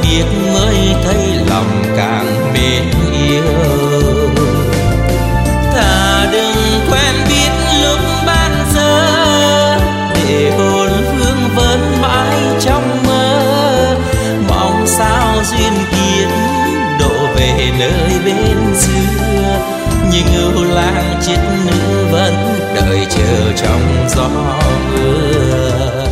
biết mới thấy lòng càng mến yêu. Thà đừng quen biết lúc ban giờ, để hồn vương vấn mãi trong mơ. Mong sao duyên kiếp độ về nơi bên xưa, nhưng ưu lang chết nữ vẫn đợi chờ trong gió mưa.